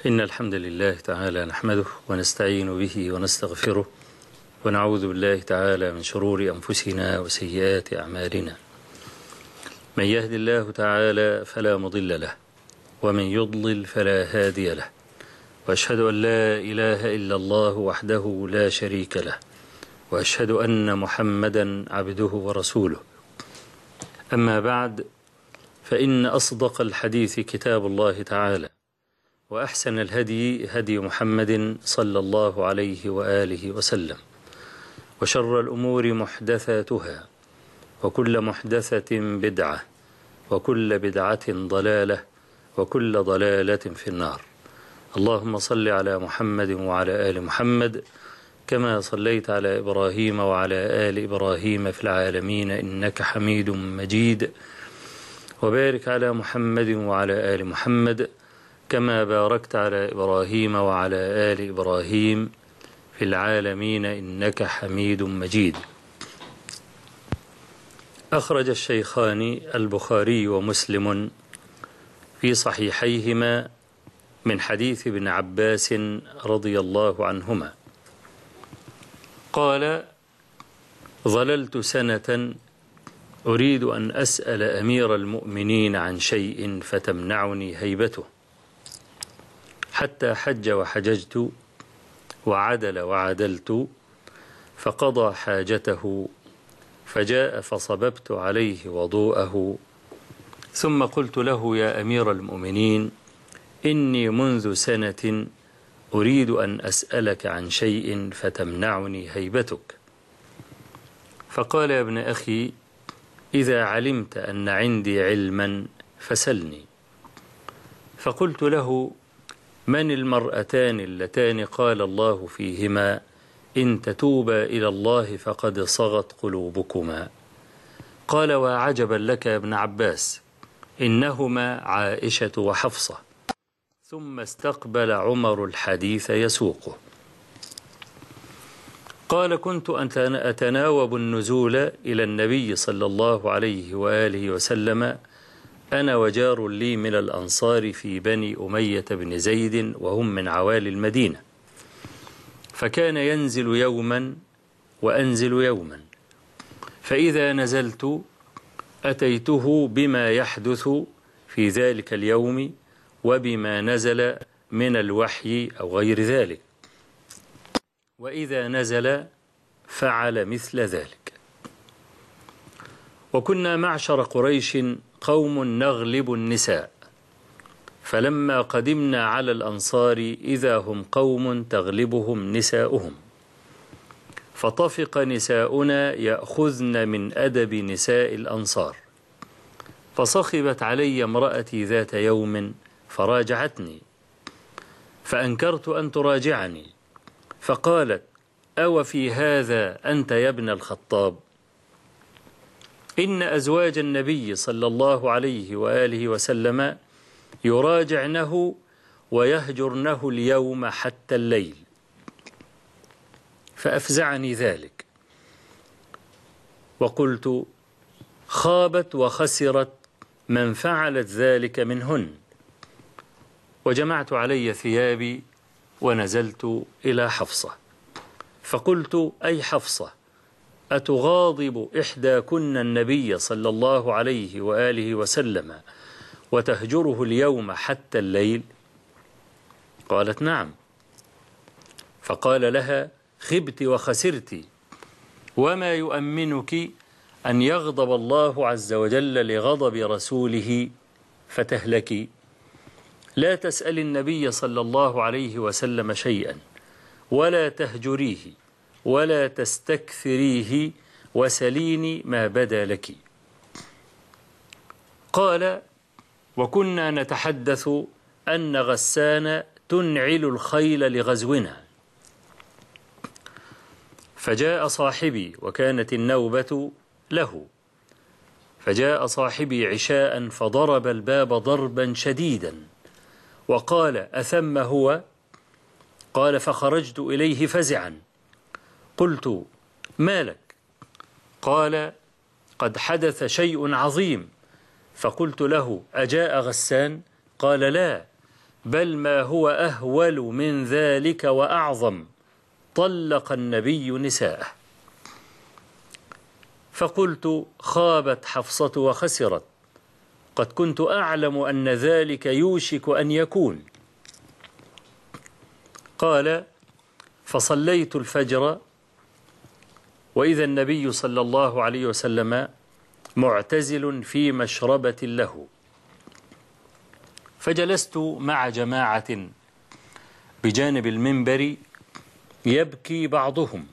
إن الحمد لله تعالى نحمده ونستعين به ونستغفره ونعوذ بالله تعالى من شرور أنفسنا وسيئات أعمالنا. من يهد الله تعالى فلا مضل له ومن يضلل فلا هادي له، وأشهد أن لا إله إلا الله وحده لا شريك له، وأشهد أن محمدا عبده ورسوله. أما بعد، فإن أصدق الحديث كتاب الله تعالى، وأحسن الهدي هدي محمد صلى الله عليه وآله وسلم، وشر الأمور محدثاتها، وكل محدثة بدعة، وكل بدعة ضلالة، وكل ضلالة في النار. اللهم صل على محمد وعلى آل محمد كما صليت على إبراهيم وعلى آل إبراهيم في العالمين إنك حميد مجيد، وبارك على محمد وعلى آل محمد كما باركت على إبراهيم وعلى آل إبراهيم في العالمين إنك حميد مجيد. أخرج الشيخان البخاري ومسلم في صحيحيهما من حديث ابن عباس رضي الله عنهما قال: ظللت سنة أريد أن أسأل أمير المؤمنين عن شيء فتمنعني هيبته، حتى حج وحججت وعدل وعدلت، فقضى حاجته فجاء فصببت عليه وضوءه، ثم قلت له: يا أمير المؤمنين، إني منذ سنة أريد أن أسألك عن شيء فتمنعني هيبتك. فقال: يا ابن أخي، إذا علمت أن عندي علما فسلني. فقلت له: من المرأتان اللتان قال الله فيهما إن تتوبا إلى الله فقد صغت قلوبكما؟ قال: وعجبا لك يا ابن عباس، إنهما عائشة وحفصة. ثم استقبل عمر الحديث يسوقه. قال: كنت أتناوب النزول إلى النبي صلى الله عليه وآله وسلم أنا وجار لي من الأنصار في بني أمية بن زيد، وهم من عوالي المدينة، فكان ينزل يوما وأنزل يوما، فإذا نزلت أتيته بما يحدث في ذلك اليوم وبما نزل من الوحي أو غير ذلك، وإذا نزل فعل مثل ذلك. وكنا معشر قريش قوم نغلب النساء، فلما قدمنا على الأنصار إذا هم قوم تغلبهم نساؤهم، فطفق نساؤنا يأخذن من أدب نساء الأنصار، فصخبت علي امرأتي ذات يوم فراجعتني، فأنكرت أن تراجعني، فقالت: أو في هذا أنت يا ابن الخطاب؟ إن أزواج النبي صلى الله عليه وآله وسلم يراجعنه ويهجرنه اليوم حتى الليل. فأفزعني ذلك، وقلت: خابت وخسرت من فعلت ذلك منهن. وجمعت علي ثيابي ونزلت إلى حفصة، فقلت: أي حفصة، أتغاضب إحداكن النبي صلى الله عليه وآله وسلم وتهجره اليوم حتى الليل؟ قالت: نعم. فقال لها: خبت وخسرت، وما يؤمنك أن يغضب الله عز وجل لغضب رسوله فتهلكي؟ لا تسأل النبي صلى الله عليه وسلم شيئا، ولا تهجريه، ولا تستكثريه، وسليني ما بدا لك. قال: وكنا نتحدث أن غسان تنعل الخيل لغزونا، فجاء صاحبي، وكانت النوبة له، فجاء صاحبي عشاء فضرب الباب ضربا شديدا وقال: أثم هو؟ قال: فخرجت إليه فزعا، قلت: ما لك؟ قال: قد حدث شيء عظيم. فقلت له: أجاء غسان؟ قال: لا، بل ما هو أهول من ذلك وأعظم، طلق النبي نساءه. فقلت: خابت حفصة وخسرت، قد كنت أعلم أن ذلك يوشك أن يكون. قال: فصليت الفجر وإذا النبي صلى الله عليه وسلم معتزل في مشربة له، فجلست مع جماعة بجانب المنبر يبكي بعضهم،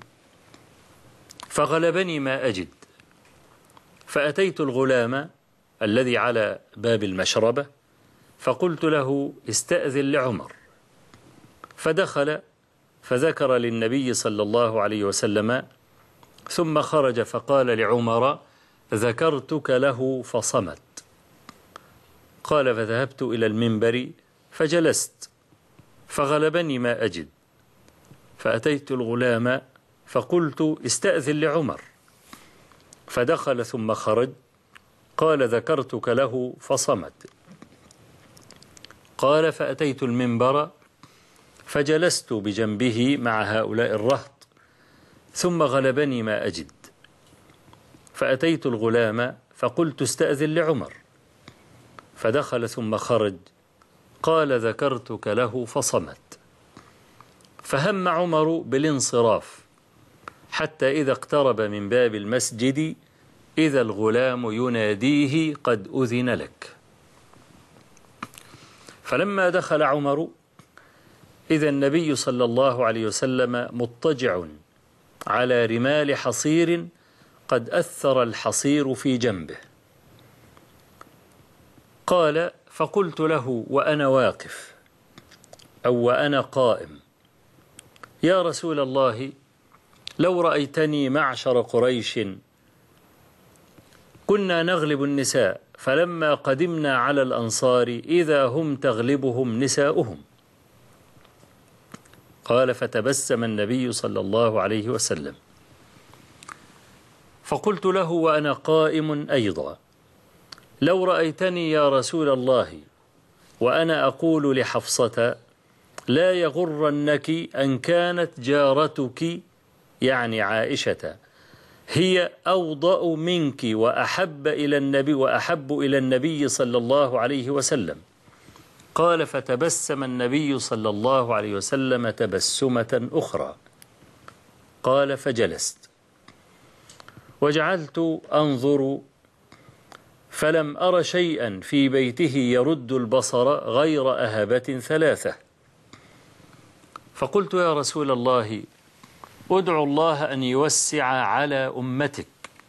فغلبني ما أجد، فأتيت الغلام الذي على باب المشربة فقلت له: استأذن لعمر. فدخل فذكر للنبي صلى الله عليه وسلم، ثم خرج فقال لعمر: ذكرتك له فصمت. قال: فذهبت إلى المنبر فجلست، فغلبني ما أجد، فأتيت الغلام فقلت: استأذن لعمر. فدخل ثم خرج، قال: ذكرتك له فصمت. قال: فأتيت المنبر فجلست بجنبه مع هؤلاء الرهط، ثم غلبني ما أجد، فأتيت الغلام فقلت: استأذن لعمر. فدخل ثم خرج، قال: ذكرتك له فصمت. فهم عمر بالانصراف، حتى إذا اقترب من باب المسجد إذا الغلام يناديه: قد أذن لك. فلما دخل عمر إذا النبي صلى الله عليه وسلم مضطجع على رمال حصير قد أثر الحصير في جنبه. قال: فقلت له وأنا واقف أو وأنا قائم: يا رسول الله، لو رأيتني معشر قريش كنا نغلب النساء، فلما قدمنا على الأنصار إذا هم تغلبهم نساؤهم. قال: فتبسم النبي صلى الله عليه وسلم. فقلت له وأنا قائم أيضا: لو رأيتني يا رسول الله وأنا أقول لحفصة: لا يغرنك أن كانت جارتك، يعني عائشة، هي أوضأ منك وأحب إلى النبي صلى الله عليه وسلم. قال: فتبسم النبي صلى الله عليه وسلم تبسمة أخرى. قال: فجلست وجعلت أنظر فلم أر شيئا في بيته يرد البصر غير أهبة ثلاثة. فقلت: يا رسول الله، ادعو الله أن يوسع على أمتك،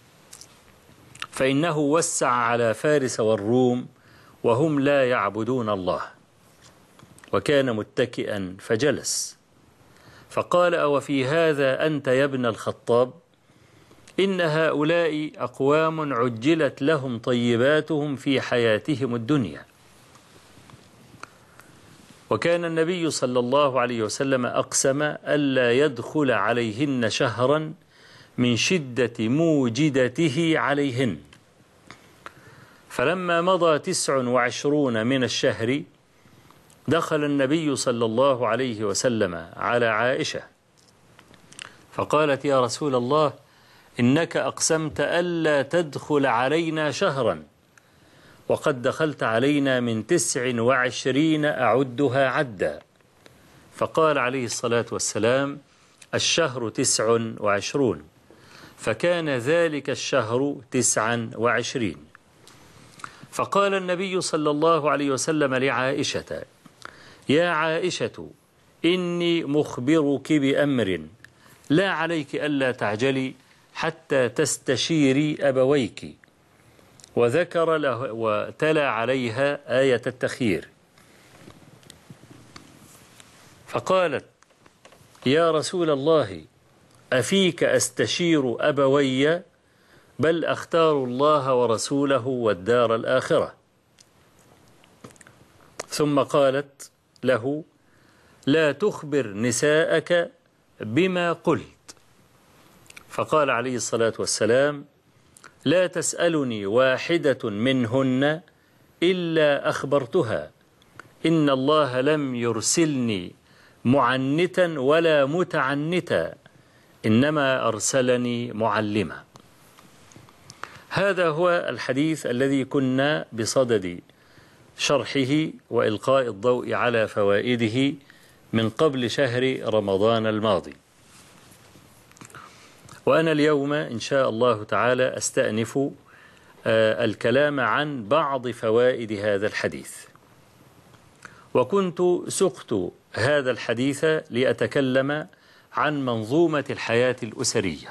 فإنه وسع على فارس والروم وهم لا يعبدون الله. وكان متكئا فجلس، فقال: أوفي هذا أنت يا ابن الخطاب؟ إن هؤلاء أقوام عجلت لهم طيباتهم في حياتهم الدنيا. وكان النبي صلى الله عليه وسلم أقسم ألا يدخل عليهن شهرا من شدة موجدته عليهن. فلما مضى 29 من الشهر دخل النبي صلى الله عليه وسلم على عائشة فقالت: يا رسول الله، إنك أقسمت ألا تدخل علينا شهرا، وقد دخلت علينا من 29 أعدها عدا. فقال عليه الصلاة والسلام: الشهر 29، فكان ذلك الشهر 29. فقال النبي صلى الله عليه وسلم لعائشة: يا عائشة، إني مخبرك بأمر لا عليك ألا تعجلي حتى تستشيري أبويك. وذكر له وتلا عليها آية التخيير. فقالت: يا رسول الله، أفيك أستشير أبوي؟ بل أختار الله ورسوله والدار الآخرة. ثم قالت له: لا تخبر نساءك بما قلت. فقال عليه الصلاة والسلام: لا تسألني واحدة منهن إلا أخبرتها، إن الله لم يرسلني معنتا ولا متعنتا، إنما أرسلني معلما. هذا هو الحديث الذي كنا بصدد شرحه وإلقاء الضوء على فوائده من قبل شهر رمضان الماضي. وأنا اليوم إن شاء الله تعالى أستأنف الكلام عن بعض فوائد هذا الحديث. وكنت سقت هذا الحديث لأتكلم عن منظومة الحياة الأسرية،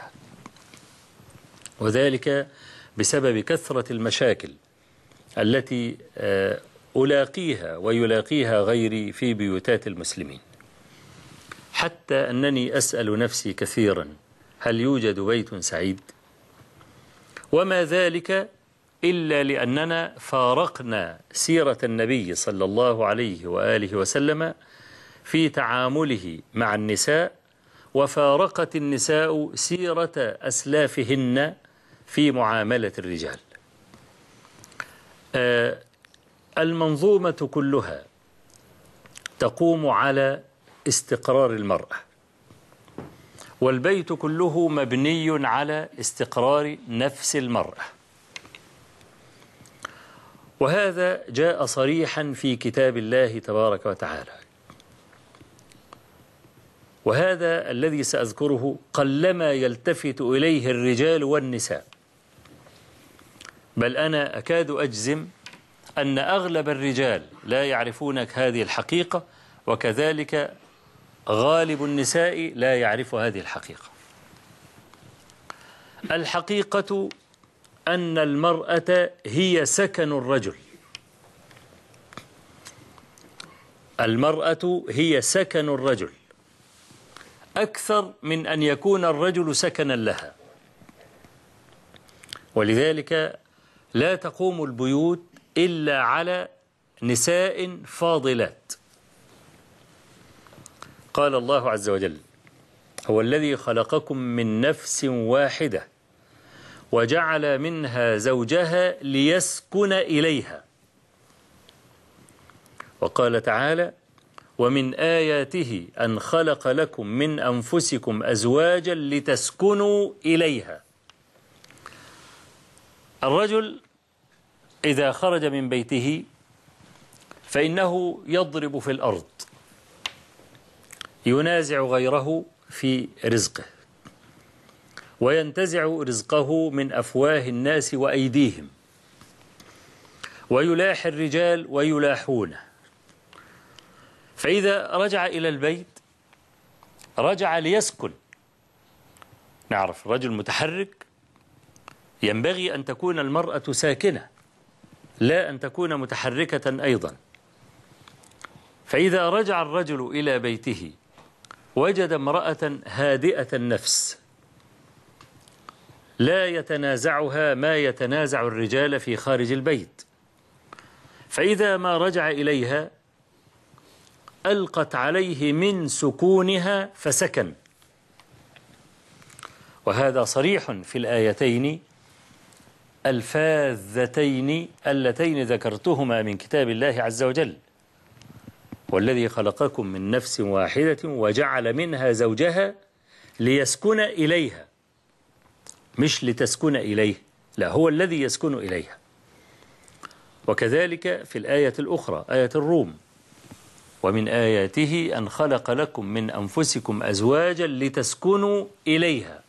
وذلك بسبب كثرة المشاكل التي ألاقيها ويلاقيها غيري في بيوتات المسلمين، حتى أنني أسأل نفسي كثيرا: هل يوجد بيت سعيد؟ وما ذلك إلا لأننا فارقنا سيرة النبي صلى الله عليه وآله وسلم في تعامله مع النساء، وفارقت النساء سيرة أسلافهن في معاملة الرجال. المنظومة كلها تقوم على استقرار المرأة، والبيت كله مبني على استقرار نفس المرأة، وهذا جاء صريحا في كتاب الله تبارك وتعالى. وهذا الذي سأذكره قلما يلتفت إليه الرجال والنساء، بل أنا أكاد أجزم أن أغلب الرجال لا يعرفون هذه الحقيقة، وكذلك غالب النساء لا يعرف هذه الحقيقة. الحقيقة أن المرأة هي سكن الرجل. المرأة هي سكن الرجل أكثر من أن يكون الرجل سكنا لها، ولذلك لا تقوم البيوت إلا على نساء فاضلات. قال الله عز وجل: هو الذي خلقكم من نفس واحدة وجعل منها زوجها ليسكن إليها. وقال تعالى: ومن آياته أن خلق لكم من أنفسكم أزواجا لتسكنوا إليها. الرجل إذا خرج من بيته فإنه يضرب في الأرض، ينازع غيره في رزقه، وينتزع رزقه من أفواه الناس وأيديهم، ويلاحي الرجال ويلاحونه. فإذا رجع إلى البيت رجع ليسكن. نعرف رجل متحرك ينبغي أن تكون المرأة ساكنة، لا أن تكون متحركة أيضا. فإذا رجع الرجل إلى بيته وجد امرأة هادئة النفس لا يتنازعها ما يتنازع الرجال في خارج البيت، فإذا ما رجع إليها ألقت عليه من سكونها فسكن. وهذا صريح في الآيتين الفاذتين اللتين ذكرتهما من كتاب الله عز وجل: والذي خلقكم من نفس واحدة وجعل منها زوجها ليسكن إليها، مش لتسكن إليه، لا، هو الذي يسكن إليها. وكذلك في الآية الأخرى آية الروم: ومن آياته أن خلق لكم من أنفسكم أزواجا لتسكنوا إليها.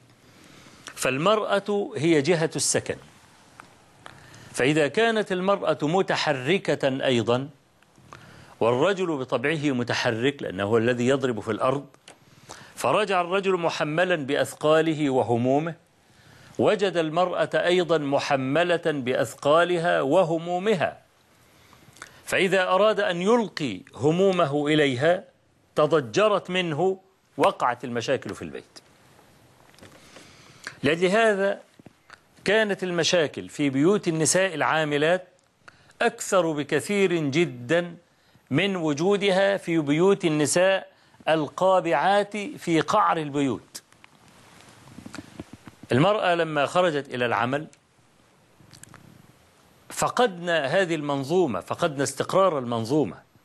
فالمرأة هي جهة السكن، فإذا كانت المرأة متحركة أيضا، والرجل بطبعه متحرك لأنه هو الذي يضرب في الأرض، فرجع الرجل محملا بأثقاله وهمومه، وجد المرأة أيضا محملة بأثقالها وهمومها، فإذا أراد أن يلقي همومه إليها تضجرت منه، وقعت المشاكل في البيت. لأجل هذا كانت المشاكل في بيوت النساء العاملات أكثر بكثير جدا من وجودها في بيوت النساء القابعات في قعر البيوت. المرأة لما خرجت إلى العمل فقدنا هذه المنظومة، فقدنا استقرار المنظومة،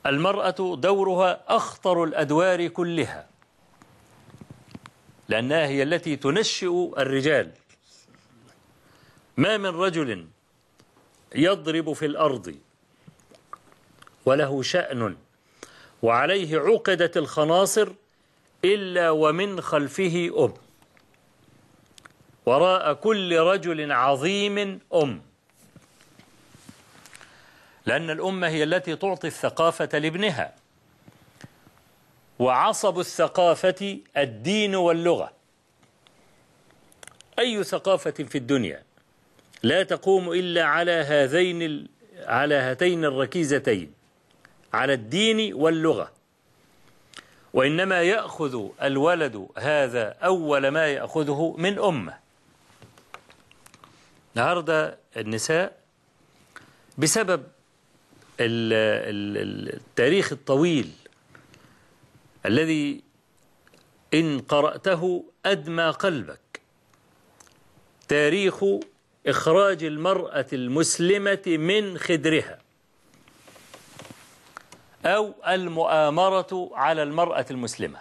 المرأة دورها أخطر الأدوار كلها، لأنها هي التي تنشئ الرجال. ما من رجل يضرب في الأرض وله شأن وعليه عقدة الخناصر إلا ومن خلفه أم، وراء كل رجل عظيم أم، لأن الأمة هي التي تعطي الثقافة لابنها، وعصب الثقافة الدين واللغة. أي ثقافة في الدنيا لا تقوم إلا على هاتين الركيزتين، على الدين واللغة. وإنما يأخذ الولد هذا أول ما يأخذه من أمه. النهارده النساء بسبب التاريخ الطويل الذي إن قرأته أدمى قلبك، تاريخ إخراج المرأة المسلمة من خدرها أو المؤامرة على المرأة المسلمة.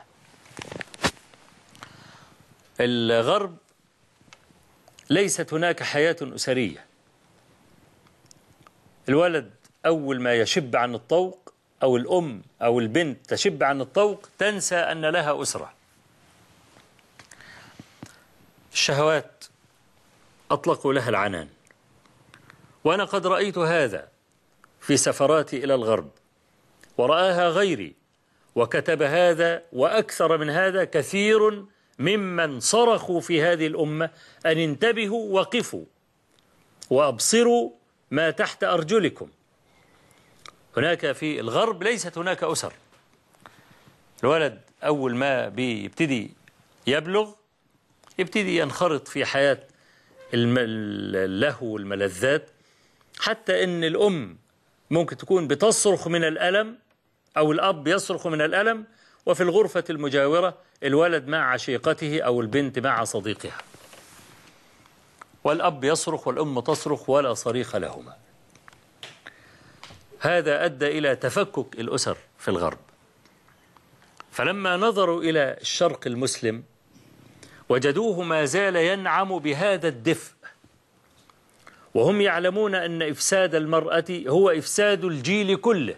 الغرب ليست هناك حياة أسرية. الولد أول ما يشب عن الطوق، أو الأم أو البنت تشب عن الطوق، تنسى أن لها أسرة. الشهوات أطلقوا لها العنان، وأنا قد رأيت هذا في سفراتي إلى الغرب، ورآها غيري، وكتب هذا وأكثر من هذا كثير ممن صرخوا في هذه الأمة أن انتبهوا وقفوا وأبصروا ما تحت أرجلكم. هناك في الغرب ليست هناك أسر. الولد أول ما بيبتدي يبلغ يبتدي ينخرط في حياة اللهو والملذات، حتى إن الأم ممكن تكون بتصرخ من الألم أو الأب يصرخ من الألم، وفي الغرفة المجاورة الولد مع عشيقته أو البنت مع صديقها، والأب يصرخ والأم تصرخ ولا صريخ لهما. هذا أدى إلى تفكك الأسر في الغرب. فلما نظروا إلى الشرق المسلم وجدوه ما زال ينعم بهذا الدفء، وهم يعلمون أن إفساد المرأة هو إفساد الجيل كله،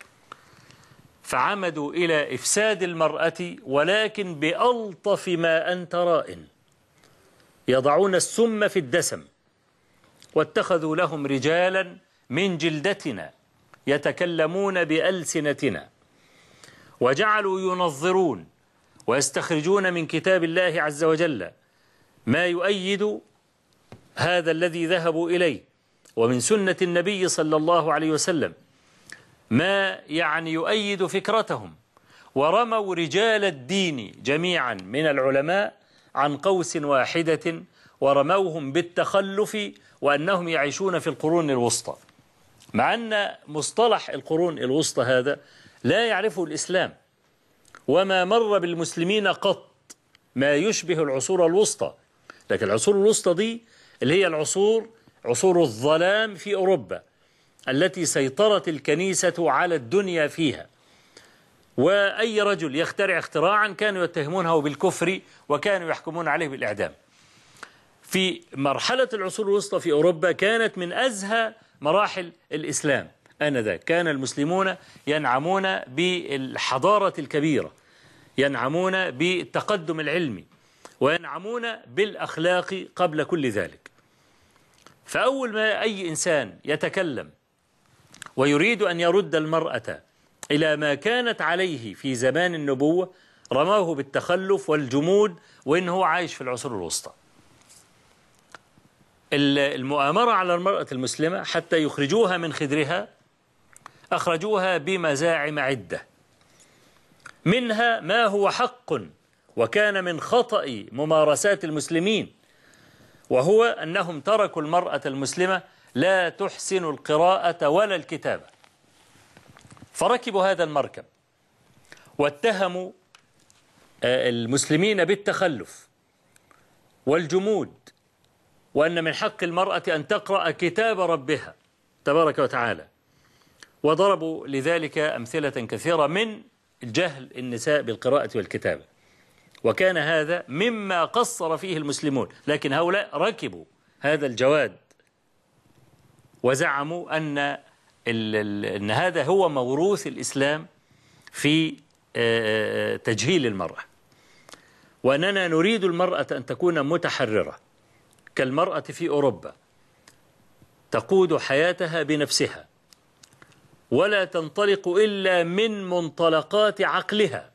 فعمدوا إلى إفساد المرأة، ولكن بألطف ما أنت رائن. يضعون السم في الدسم، واتخذوا لهم رجالا من جلدتنا يتكلمون بألسنتنا، وجعلوا ينظرون ويستخرجون من كتاب الله عز وجل ما يؤيد هذا الذي ذهبوا إليه، ومن سنة النبي صلى الله عليه وسلم ما يؤيد فكرتهم. ورموا رجال الدين جميعا من العلماء عن قوس واحدة، ورموهم بالتخلف وأنهم يعيشون في القرون الوسطى، مع أن مصطلح القرون الوسطى هذا لا يعرفه الإسلام، وما مر بالمسلمين قط ما يشبه العصور الوسطى. لكن العصور الوسطى دي اللي هي عصور الظلام في أوروبا، التي سيطرت الكنيسة على الدنيا فيها، وأي رجل يخترع اختراعا كانوا يتهمونه بالكفر وكانوا يحكمون عليه بالإعدام. في مرحلة العصور الوسطى في أوروبا كانت من أزهى مراحل الإسلام. آنذاك كان المسلمون ينعمون بالحضارة الكبيرة، ينعمون بالتقدم العلمي، وينعمون بالأخلاق قبل كل ذلك. فأول ما أي إنسان يتكلم ويريد أن يرد المرأة إلى ما كانت عليه في زمان النبوة رماه بالتخلف والجمود، وإنه عايش في العصور الوسطى. المؤامرة على المرأة المسلمة حتى يخرجوها من خدرها أخرجوها بمزاعم عدة، منها ما هو حق وكان من خطأ ممارسات المسلمين، وهو أنهم تركوا المرأة المسلمة لا تحسن القراءة ولا الكتابة، فركبوا هذا المركب واتهموا المسلمين بالتخلف والجمود، وأن من حق المرأة أن تقرأ كتاب ربها تبارك وتعالى، وضربوا لذلك أمثلة كثيرة من جهل النساء بالقراءة والكتابة، وكان هذا مما قصر فيه المسلمون، لكن هؤلاء ركبوا هذا الجواد وزعموا أن هذا هو موروث الإسلام في تجهيل المرأة، وأننا نريد المرأة أن تكون متحررة كالمرأة في أوروبا، تقود حياتها بنفسها ولا تنطلق إلا من منطلقات عقلها.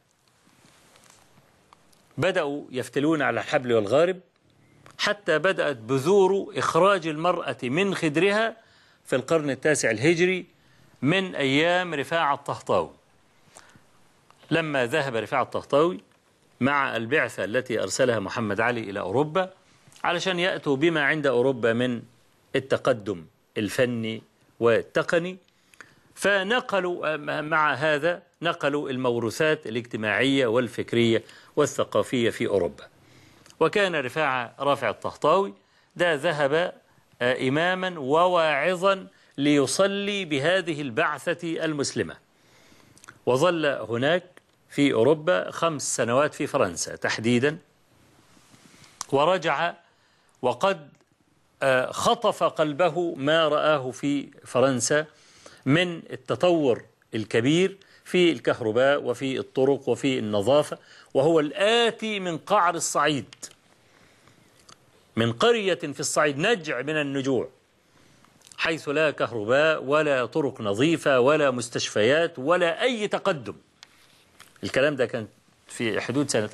بدأوا يفتلون على الحبل والغارب حتى بدأت بذور إخراج المرأة من خدرها في القرن التاسع الهجري من أيام رفاعة الطهطاوي، لما ذهب رفاعة الطهطاوي مع البعثة التي أرسلها محمد علي إلى أوروبا علشان يأتوا بما عند أوروبا من التقدم الفني والتقني، فنقلوا مع هذا نقلوا الموروثات الاجتماعية والفكرية والثقافية في أوروبا. وكان رافع الطهطاوي ده ذهب إماما وواعظا ليصلي بهذه البعثة المسلمة، وظل هناك في أوروبا 5 سنوات في فرنسا تحديدا، ورجع وقد خطف قلبه ما رآه في فرنسا من التطور الكبير في الكهرباء وفي الطرق وفي النظافة، وهو الآتي من قعر الصعيد، من قرية في الصعيد، نجع من النجوع، حيث لا كهرباء ولا طرق نظيفة ولا مستشفيات ولا أي تقدم. الكلام ده كان في حدود سنة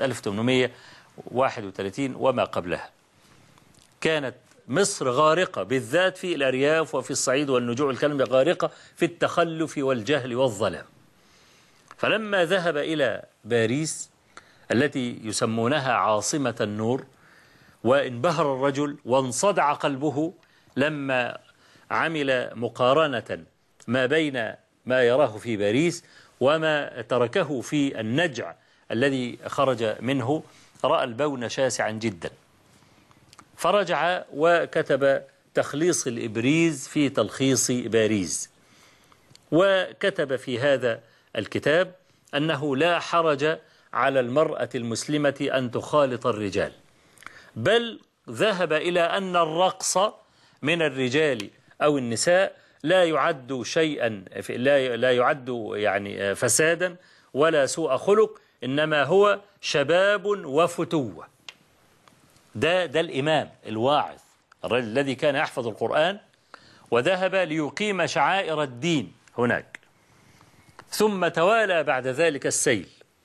1831 وما قبلها. كانت مصر غارقة بالذات في الأرياف وفي الصعيد والنجوع، الكلام غارقة في التخلف والجهل والظلام. فلما ذهب إلى باريس التي يسمونها عاصمة النور، وانبهر الرجل وانصدع قلبه لما عمل مقارنة ما بين ما يراه في باريس وما تركه في النجع الذي خرج منه، رأى البون شاسعا جدا، فرجع وكتب تخليص الإبريز في تلخيص باريس، وكتب في هذا الكتاب أنه لا حرج على المرأة المسلمة أن تخالط الرجال، بل ذهب إلى أن الرقص من الرجال أو النساء لا يعد شيئا، لا يعد يعني فسادا ولا سوء خلق، إنما هو شباب وفتوة. ده الإمام الواعظ، الرجل الذي كان يحفظ القرآن وذهب ليقيم شعائر الدين هناك، ثم توالى بعد ذلك السيل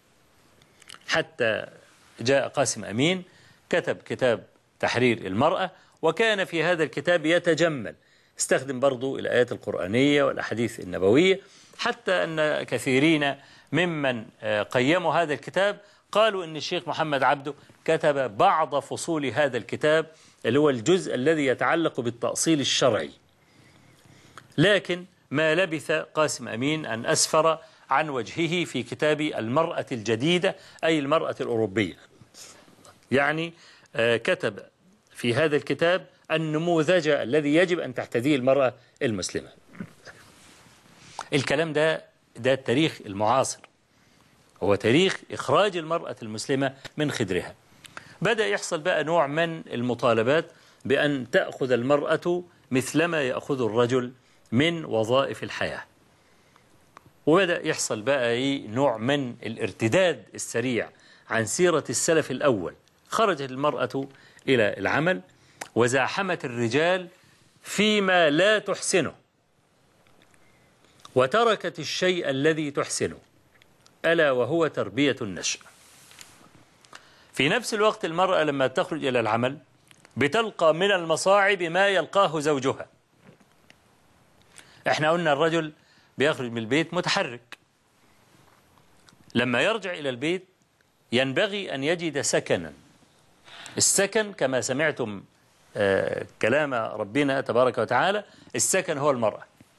حتى جاء قاسم أمين كتب كتاب تحرير المرأة، وكان في هذا الكتاب يتجمل، استخدم برضو الآيات القرآنية والأحاديث النبوية، حتى أن كثيرين ممن قيموا هذا الكتاب قالوا أن الشيخ محمد عبده كتب بعض فصول هذا الكتاب اللي هو الجزء الذي يتعلق بالتأصيل الشرعي. لكن ما لبث قاسم أمين أن أسفر عن وجهه في كتاب المرأة الجديدة، أي المرأة الأوروبية. يعني كتب في هذا الكتاب النموذج الذي يجب أن تحتذيه المرأة المسلمة. الكلام ده التاريخ المعاصر، هو تاريخ إخراج المرأة المسلمة من خدرها. بدأ يحصل بقى نوع من المطالبات بأن تأخذ المرأة مثلما يأخذ الرجل من وظائف الحياة، وبدأ يحصل بقى نوع من الارتداد السريع عن سيرة السلف الأول. خرجت المرأة إلى العمل وزاحمت الرجال فيما لا تحسنه، وتركت الشيء الذي تحسنه، ألا وهو تربية النشء. في نفس الوقت المرأة لما تخرج إلى العمل بتلقى من المصاعب ما يلقاه زوجها. احنا قلنا الرجل بيخرج من البيت متحرك، لما يرجع إلى البيت ينبغي أن يجد سكنا. السكن كما سمعتم كلام ربنا تبارك وتعالى، السكن هو المرأة.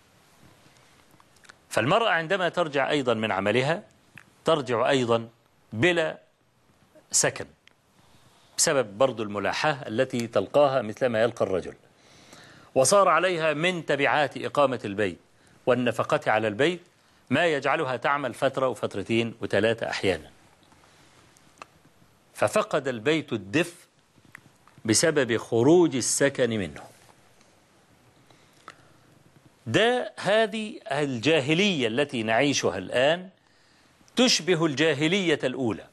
فالمرأة عندما ترجع أيضا من عملها ترجع أيضا بلا سكن، بسبب برضو الملاحة التي تلقاها مثلما يلقى الرجل، وصار عليها من تبعات إقامة البيت والنفقة على البيت ما يجعلها تعمل فترة وفترتين وثلاثة أحيانا. ففقد البيت الدفء بسبب خروج السكن منه. هذه الجاهلية التي نعيشها الآن تشبه الجاهلية الأولى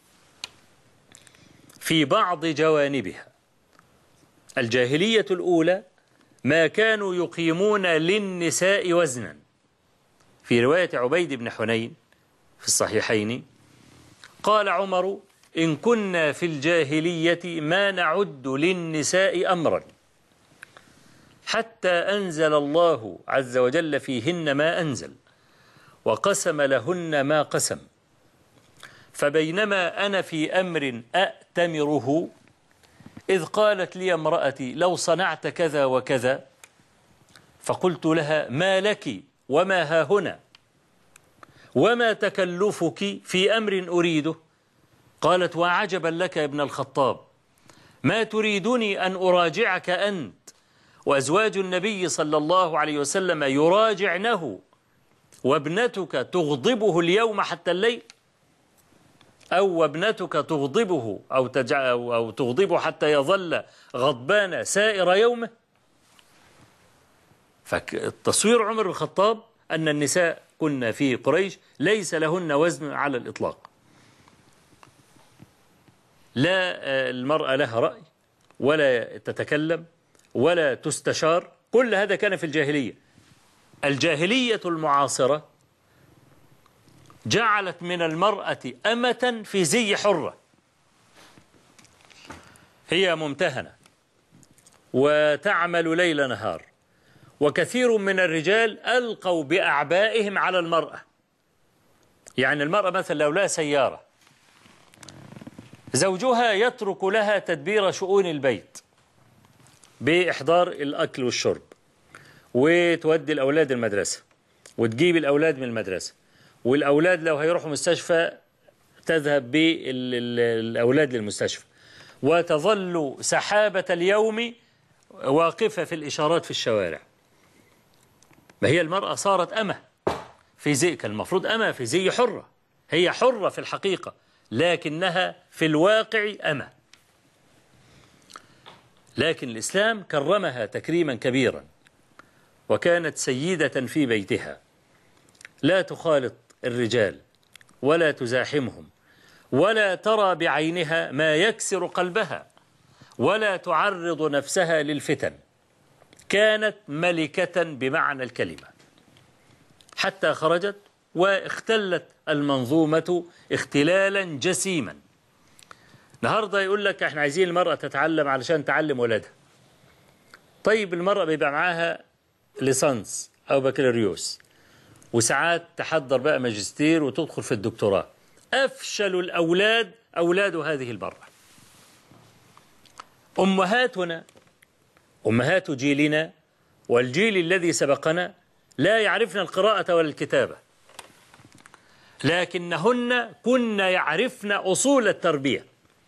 في بعض جوانبها. الجاهلية الأولى ما كانوا يقيمون للنساء وزنا. في رواية عبيد بن حنين في الصحيحين قال عمر: إن كنا في الجاهلية ما نعد للنساء أمرا حتى أنزل الله عز وجل فيهن ما أنزل وقسم لهن ما قسم، فبينما أنا في أمر أأتمره إذ قالت لي امرأتي: لو صنعت كذا وكذا، فقلت لها: ما لك وما ها هنا وما تكلفك في أمر أريده؟ قالت: وعجبا لك يا ابن الخطاب، ما تريدني أن أراجعك أنت وأزواج النبي صلى الله عليه وسلم يراجعنه وابنتك تغضبه اليوم حتى الليل، أو وابنتك تغضبه أو تغضبه حتى يظل غضبان سائر يومه. فالتصوير عمر بن الخطاب أن النساء كنا في قريش ليس لهن وزن على الإطلاق، لا المرأة لها رأي ولا تتكلم ولا تستشار. كل هذا كان في الجاهلية. الجاهلية المعاصرة جعلت من المرأة أمة في زي حرة، هي ممتهنة وتعمل ليل نهار، وكثير من الرجال ألقوا بأعبائهم على المرأة. يعني المرأة مثلا لو لا سيارة، زوجها يترك لها تدبير شؤون البيت بإحضار الأكل والشرب، وتودي الأولاد المدرسة، وتجيب الأولاد من المدرسة، والأولاد لو هيروحوا مستشفى تذهب بالأولاد للمستشفى، وتظل سحابة اليوم واقفة في الإشارات في الشوارع. ما هي المرأة صارت أمة في زي، كان المفروض أمة في زي حرة، هي حرة في الحقيقة لكنها في الواقع أمة. لكن الإسلام كرمها تكريما كبيرا، وكانت سيدة في بيتها، لا تخالط الرجال ولا تزاحمهم ولا ترى بعينها ما يكسر قلبها ولا تعرض نفسها للفتن. كانت ملكة بمعنى الكلمة، حتى خرجت واختلت المنظومة اختلالا جسيما. النهارده يقول لك احنا عايزين المرأة تتعلم علشان تعلم ولادها. طيب المرأة بيبقى معاها ليسانس أو بكالوريوس، وساعات تحضر بقى ماجستير وتدخل في الدكتوراه. أفشل الأولاد أولاد هذه المرأة. أمهاتنا، أمهات جيلنا والجيل الذي سبقنا لا يعرفن القراءة ولا الكتابة، لكنهن كن يعرفن أصول التربية.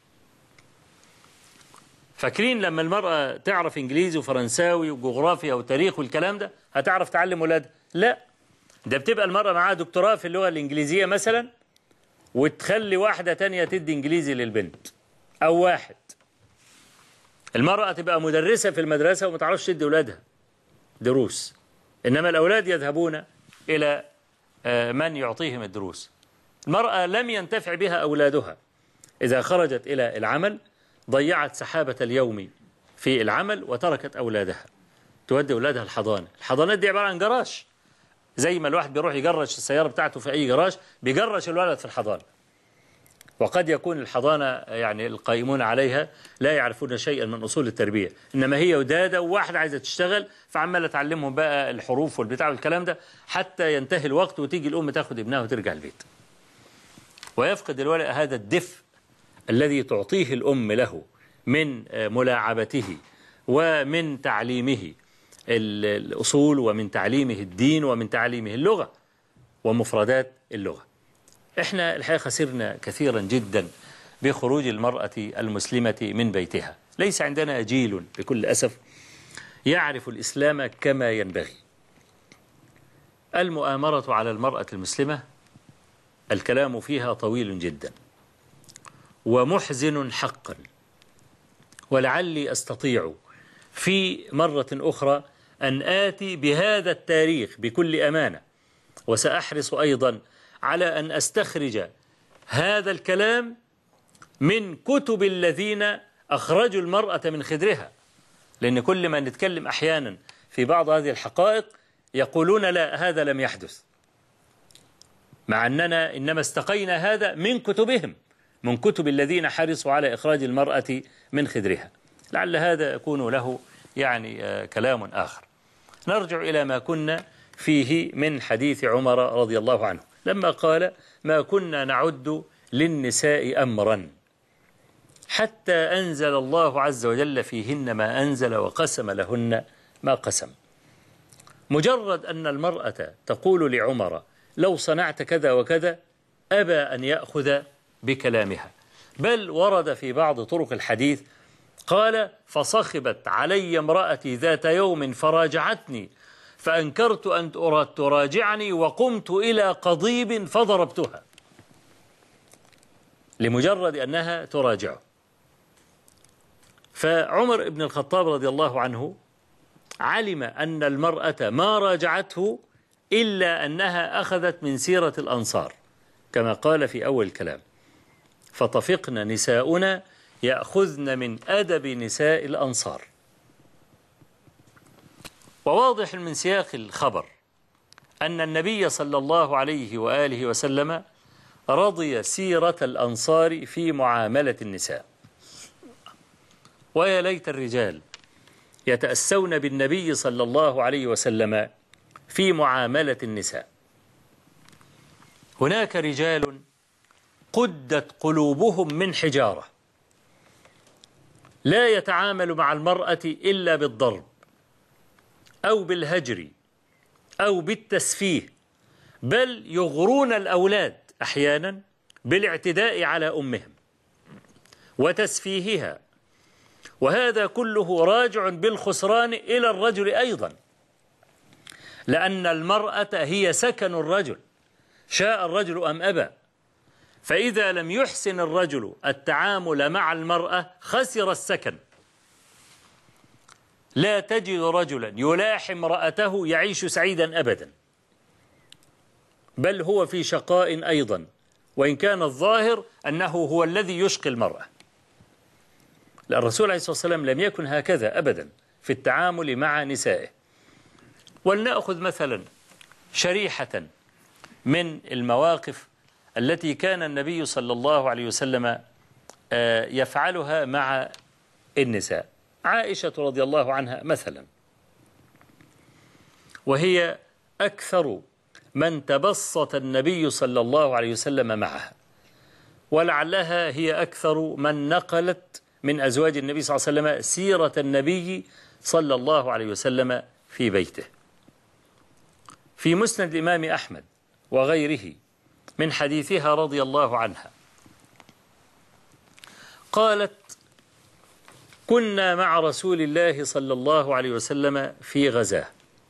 فاكرين لما المرأة تعرف إنجليزي وفرنساوي وجغرافيا وتاريخ والكلام ده هتعرف تعلم ولادها؟ لا، ده بتبقى المرأة معاها دكتوراه في اللغة الإنجليزية مثلا، وتخلي واحدة تانية تدي إنجليزي للبنت، أو واحد. المرأة تبقى مدرسة في المدرسة وما تعرفش تدي أولادها دروس، إنما الأولاد يذهبون إلى من يعطيهم الدروس. المرأة لم ينتفع بها أولادها، إذا خرجت إلى العمل ضيعت سحابة اليوم في العمل وتركت أولادها، تودي أولادها الحضانة. الحضانات دي عبارة عن جراج، زي ما الواحد بيروح يجرش السيارة بتاعته في أي جراج، بيجرش الولد في الحضانة. وقد يكون الحضانة يعني القائمون عليها لا يعرفون شيئا من أصول التربية، إنما هي ودادة وواحدة عايزة تشتغل فعمالة تعلمهم بقى الحروف والبتاع والكلام ده حتى ينتهي الوقت وتيجي الأم تاخد ابنها وترجع البيت، ويفقد الولد هذا الدفء الذي تعطيه الأم له من ملاعبته ومن تعليمه الأصول ومن تعليمه الدين ومن تعليمه اللغة ومفردات اللغة. إحنا الحقيقة خسرنا كثيرا جدا بخروج المرأة المسلمة من بيتها. ليس عندنا جيل بكل أسف يعرف الإسلام كما ينبغي. المؤامرة على المرأة المسلمة الكلام فيها طويل جدا ومحزن حقا، ولعلي أستطيع في مرة أخرى أن آتي بهذا التاريخ بكل أمانة، وسأحرص أيضا على أن أستخرج هذا الكلام من كتب الذين أخرجوا المرأة من خدرها، لأن كل ما نتكلم أحيانا في بعض هذه الحقائق يقولون لا هذا لم يحدث، مع أننا إنما استقينا هذا من كتبهم، من كتب الذين حرصوا على إخراج المرأة من خدرها. لعل هذا يكون له يعني كلام آخر. نرجع إلى ما كنا فيه من حديث عمر رضي الله عنه لما قال: ما كنا نعد للنساء أمرا حتى أنزل الله عز وجل فيهن ما أنزل وقسم لهن ما قسم. مجرد أن المرأة تقول لعمر: لو صنعت كذا وكذا، أبى أن يأخذ بكلامها، بل ورد في بعض طرق الحديث قال: فصخبت علي امرأتي ذات يوم فراجعتني فأنكرت أن تراجعني وقمت إلى قضيب فضربتها، لمجرد أنها تراجعه. فعمر بن الخطاب رضي الله عنه علم أن المرأة ما راجعته إلا أنها أخذت من سيرة الأنصار، كما قال في أول الكلام: فطفقن نساؤنا يأخذن من أدب نساء الأنصار. وواضح من سياق الخبر أن النبي صلى الله عليه وآله وسلم رضي سيرة الأنصار في معاملة النساء. ويا ليت الرجال يتأسون بالنبي صلى الله عليه وسلم في معاملة النساء. هناك رجال قدت قلوبهم من حجارة، لا يتعامل مع المرأة إلا بالضرب أو بالهجر أو بالتسفيه، بل يغرون الأولاد أحيانا بالاعتداء على أمهم وتسفيهها، وهذا كله راجع بالخسران إلى الرجل أيضا، لأن المرأة هي سكن الرجل شاء الرجل أم أبى. فإذا لم يحسن الرجل التعامل مع المرأة خسر السكن. لا تجد رجلا يلاحم امرأته يعيش سعيدا أبدا، بل هو في شقاء أيضا، وإن كان الظاهر أنه هو الذي يشقي المرأة. لأن الرسول عليه الصلاة والسلام لم يكن هكذا أبدا في التعامل مع نسائه. ولنأخذ مثلا شريحة من المواقف التي كان النبي صلى الله عليه وسلم يفعلها مع النساء. عائشة رضي الله عنها مثلا، وهي أكثر من تبسط النبي صلى الله عليه وسلم معها، ولعلها هي أكثر من نقلت من أزواج النبي صلى الله عليه وسلم سيرة النبي صلى الله عليه وسلم في بيته. في مسند الإمام أحمد وغيره من حديثها رضي الله عنها قالت: كنا مع رسول الله صلى الله عليه وسلم في غزاة،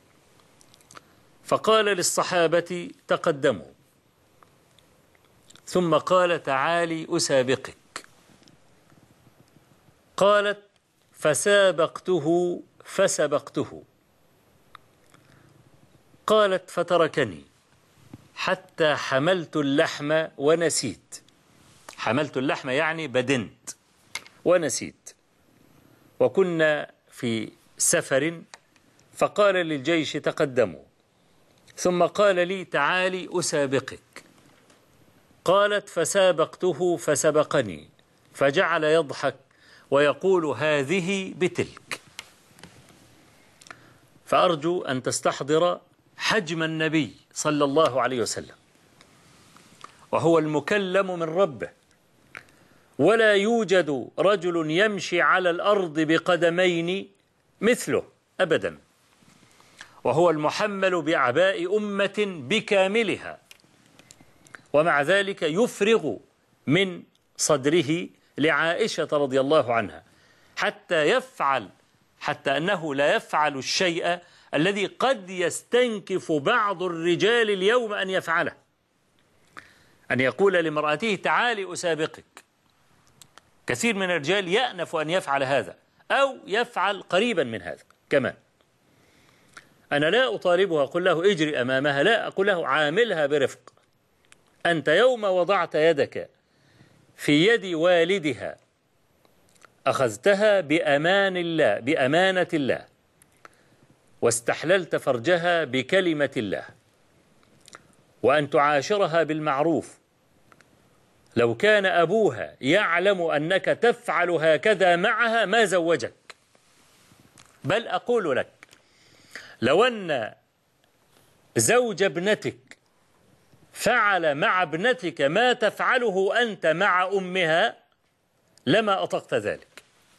فقال للصحابة: تقدموا، ثم قال: تعالي أسابقك. قالت: فسابقته فسبقته. قالت: فتركني حتى حملت اللحم ونسيت. حملت اللحم يعني بدنت ونسيت. وكنا في سفر، فقال للجيش: تقدموا، ثم قال لي: تعالي أسابقك. قالت: فسابقته فسبقني، فجعل يضحك ويقول: هذه بتلك. فأرجو أن تستحضر حجم النبي صلى الله عليه وسلم، وهو المكلم من ربه، ولا يوجد رجل يمشي على الأرض بقدمين مثله أبدا، وهو المحمل بأعباء أمة بكاملها، ومع ذلك يفرغ من صدره لعائشة رضي الله عنها حتى أنه لا يفعل الشيء الذي قد يستنكف بعض الرجال اليوم أن يفعله، أن يقول لامرأته تعالي أسابقك. كثير من الرجال يأنف أن يفعل هذا أو يفعل قريبا من هذا كمان. أنا لا أطالبها أقول له اجري أمامها، لا، أقول له عاملها برفق. أنت يوم وضعت يدك في يد والدها أخذتها بأمان الله، بأمانة الله، واستحللت فرجها بكلمة الله، وأن تعاشرها بالمعروف. لو كان أبوها يعلم أنك تفعل هكذا معها ما زوجك. بل أقول لك لو أن زوج ابنتك فعل مع ابنتك ما تفعله أنت مع أمها لما أطقت ذلك.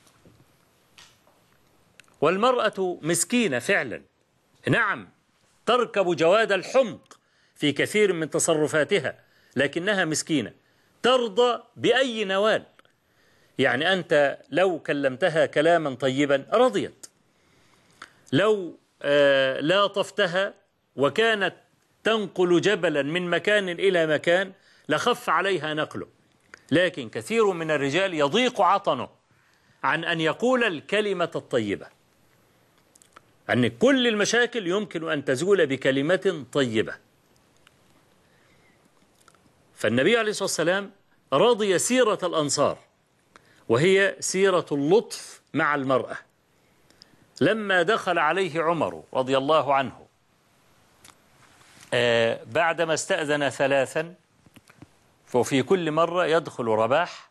والمرأة مسكينة فعلا، نعم، تركب جواد الحمق في كثير من تصرفاتها، لكنها مسكينة ترضى بأي نوال. يعني أنت لو كلمتها كلاما طيبا رضيت، لو لاطفتها وكانت تنقل جبلا من مكان إلى مكان لخف عليها نقله. لكن كثير من الرجال يضيق عطنه عن أن يقول الكلمة الطيبة، أن كل المشاكل يمكن أن تزول بكلمة طيبة. فالنبي عليه الصلاة والسلام رضي سيرة الأنصار، وهي سيرة اللطف مع المرأة. لما دخل عليه عمر رضي الله عنه بعدما استأذن ثلاثا، وفي كل مرة يدخل رباح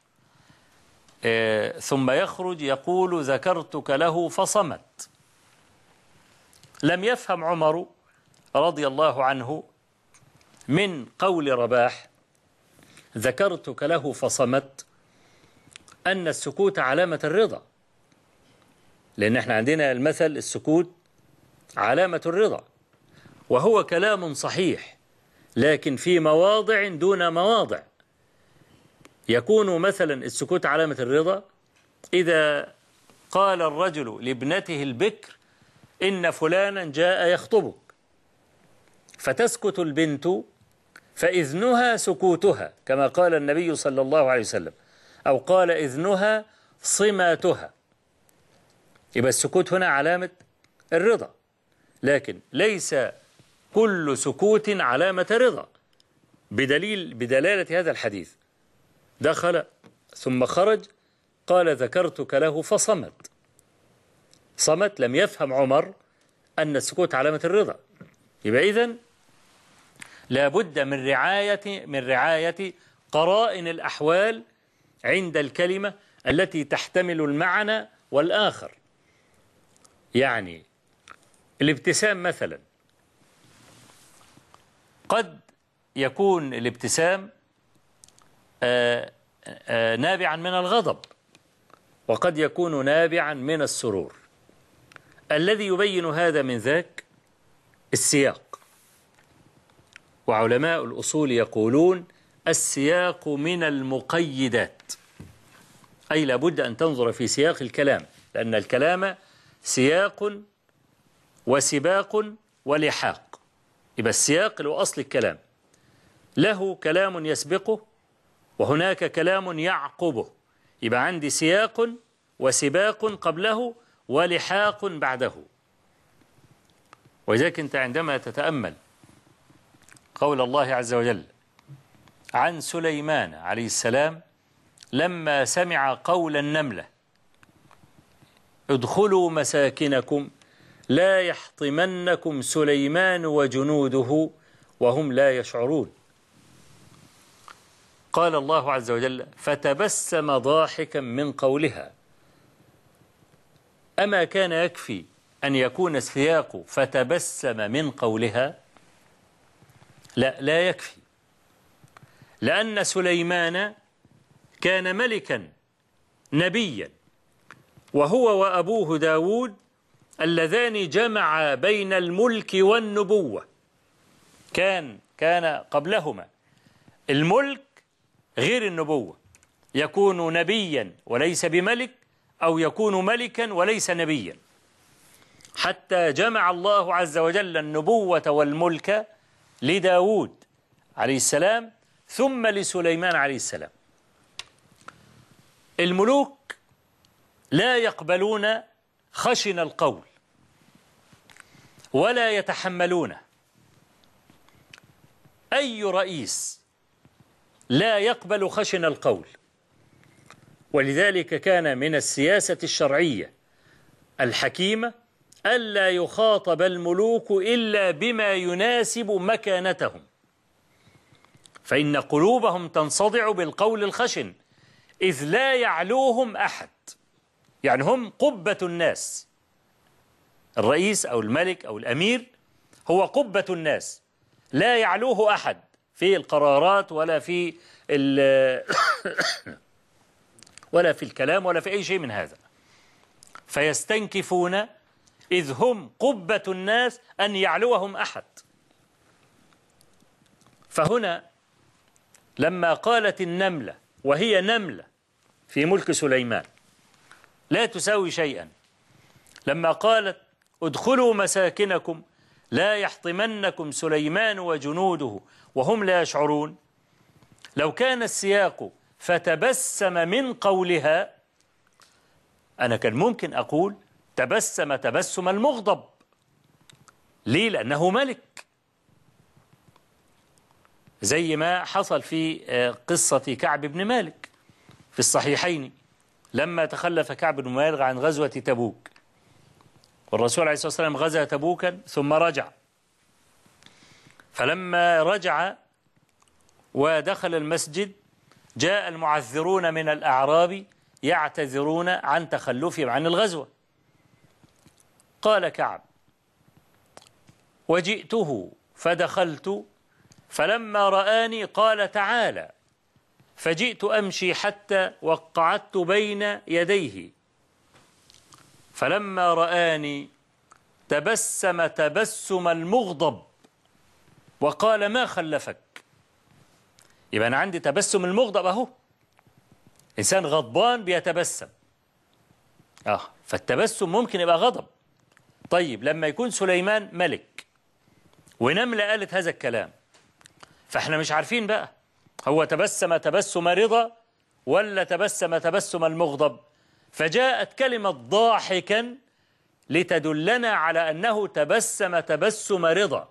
ثم يخرج يقول ذكرتك له فصمت. لم يفهم عمر رضي الله عنه من قول رباح ذكرتك له فصمت أن السكوت علامة الرضا، لأن احنا عندنا المثل السكوت علامة الرضا، وهو كلام صحيح، لكن في مواضع دون مواضع. يكون مثلا السكوت علامة الرضا إذا قال الرجل لابنته البكر إن فلانا جاء يخطبك، فتسكت البنت فإذنها سكوتها كما قال النبي صلى الله عليه وسلم، أو قال إذنها صماتها. يبقى السكوت هنا علامة الرضا، لكن ليس كل سكوت علامة رضا، بدلالة هذا الحديث. دخل ثم خرج قال ذكرتك له فصمت. صمت، لم يفهم عمر أن السكوت علامة الرضا. يبقى إذن لا بد من رعاية قرائن الأحوال عند الكلمة التي تحتمل المعنى والآخر. يعني الابتسام مثلا، قد يكون الابتسام نابعا من الغضب، وقد يكون نابعا من السرور. الذي يبين هذا من ذاك السياق، وعلماء الأصول يقولون السياق من المقيدات، أي لابد أن تنظر في سياق الكلام، لأن الكلام سياق وسباق ولحاق. يبقى السياق له أصل الكلام، له كلام يسبقه وهناك كلام يعقبه. يبقى عندي سياق وسباق قبله ولحاق بعده. وذلك أنت عندما تتأمل قول الله عز وجل عن سليمان عليه السلام لما سمع قول النملة ادخلوا مساكنكم لا يحطمنكم سليمان وجنوده وهم لا يشعرون، قال الله عز وجل فتبسم ضاحكا من قولها. أما كان يكفي أن يكون السياق فتبسم من قولها؟ لا، لا يكفي، لأن سليمان كان ملكا نبيا، وهو وأبوه داود اللذان جمعا بين الملك والنبوة. كان قبلهما الملك غير النبوة، يكون نبيا وليس بملك، أو يكون ملكا وليس نبيا. حتى جمع الله عز وجل النبوة والملك لداود عليه السلام ثم لسليمان عليه السلام. الملوك لا يقبلون خشن القول ولا يتحملونه. أي رئيس لا يقبل خشن القول، ولذلك كان من السياسة الشرعية الحكيمة ألا يخاطب الملوك إلا بما يناسب مكانتهم، فإن قلوبهم تنصدع بالقول الخشن إذ لا يعلوهم أحد. يعني هم قبة الناس، الرئيس أو الملك أو الأمير هو قبة الناس لا يعلوه أحد في القرارات ولا في ولا في الكلام ولا في أي شيء من هذا، فيستنكفون إذ هم قبة الناس أن يعلوهم أحد. فهنا لما قالت النملة وهي نملة في ملك سليمان لا تساوي شيئا، لما قالت ادخلوا مساكنكم لا يحطمنكم سليمان وجنوده وهم لا يشعرون، لو كان السياق فتبسم من قولها أنا كان ممكن أقول تبسم تبسم المغضب. ليه؟ لأنه ملك، زي ما حصل في قصة كعب بن مالك في الصحيحين لما تخلف كعب بن مالك عن غزوة تبوك، والرسول عليه الصلاة والسلام غزا تبوكا ثم رجع، فلما رجع ودخل المسجد جاء المعذرون من الأعراب يعتذرون عن تخلفهم عن الغزوة. قال كعب وجئته فدخلت فلما رآني قال تعالى، فجئت أمشي حتى وقعدت بين يديه، فلما رآني تبسم تبسم المغضب وقال ما خلفك. يبقى أنا عندي تبسم المغضب أهو، إنسان غضبان بيتبسم، فالتبسم ممكن يبقى غضب. طيب لما يكون سليمان ملك ونملة قالت هذا الكلام، فاحنا مش عارفين بقى هو تبسم تبسم رضا ولا تبسم تبسم المغضب، فجاءت كلمة ضاحكا لتدلنا على أنه تبسم تبسم رضا،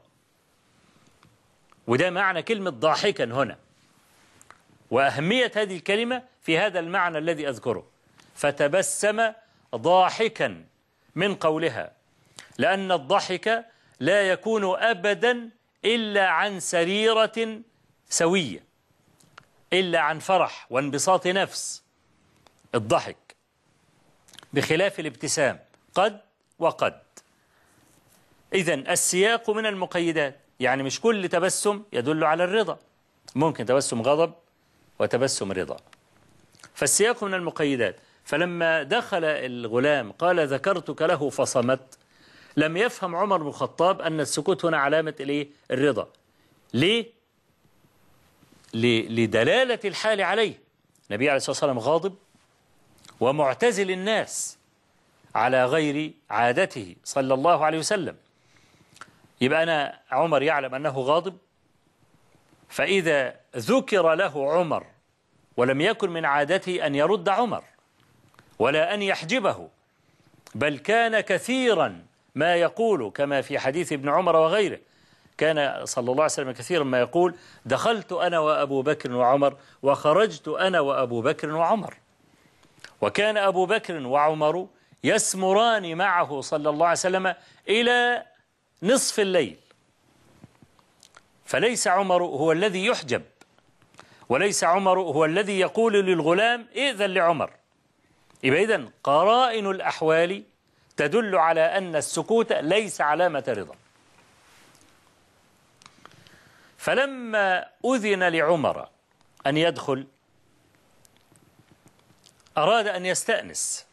وده معنى كلمة ضاحكا هنا، وأهمية هذه الكلمة في هذا المعنى الذي أذكره، فتبسم ضاحكا من قولها، لأن الضحك لا يكون أبدا إلا عن سريرة سوية، إلا عن فرح وانبساط نفس الضحك، بخلاف الابتسام قد وقد. إذن السياق من المقيدات، يعني مش كل تبسم يدل على الرضا، ممكن تبسم غضب وتبسم رضا، فالسياق من المقيدات. فلما دخل الغلام قال ذكرتك له فصمت، لم يفهم عمر بن الخطاب أن السكوت هنا علامة الرضا. ليه؟ لدلالة الحال عليه، النبي عليه الصلاة والسلام غاضب ومعتزل الناس على غير عادته صلى الله عليه وسلم، يبقى أنا عمر يعلم أنه غاضب، فإذا ذكر له عمر ولم يكن من عادته أن يرد عمر ولا أن يحجبه، بل كان كثيرا ما يقول كما في حديث ابن عمر وغيره، كان صلى الله عليه وسلم كثيرا ما يقول دخلت أنا وأبو بكر وعمر وخرجت أنا وأبو بكر وعمر، وكان أبو بكر وعمر يسمران معه صلى الله عليه وسلم إلى نصف الليل، فليس عمر هو الذي يحجب، وليس عمر هو الذي يقول للغلام ائذن لعمر. يبقى إذن قرائن الأحوال تدل على أن السكوت ليس علامة رضا. فلما أذن لعمر أن يدخل أراد أن يستأنس،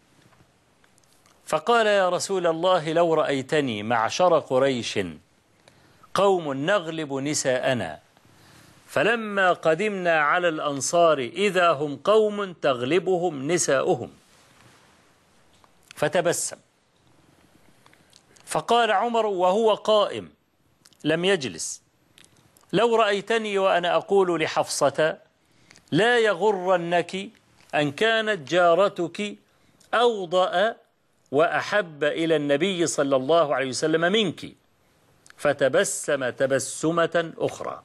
فقال يا رسول الله لو رأيتني معشر قريش قوم نغلب نساءنا، فلما قدمنا على الأنصار إذا هم قوم تغلبهم نساؤهم، فتبسم فقال عمر وهو قائم لم يجلس: لو رأيتني وأنا أقول لحفصة لا يغرنك أن كانت جارتك أوضأ وأحب إلى النبي صلى الله عليه وسلم منك. فتبسم تبسمة أخرى.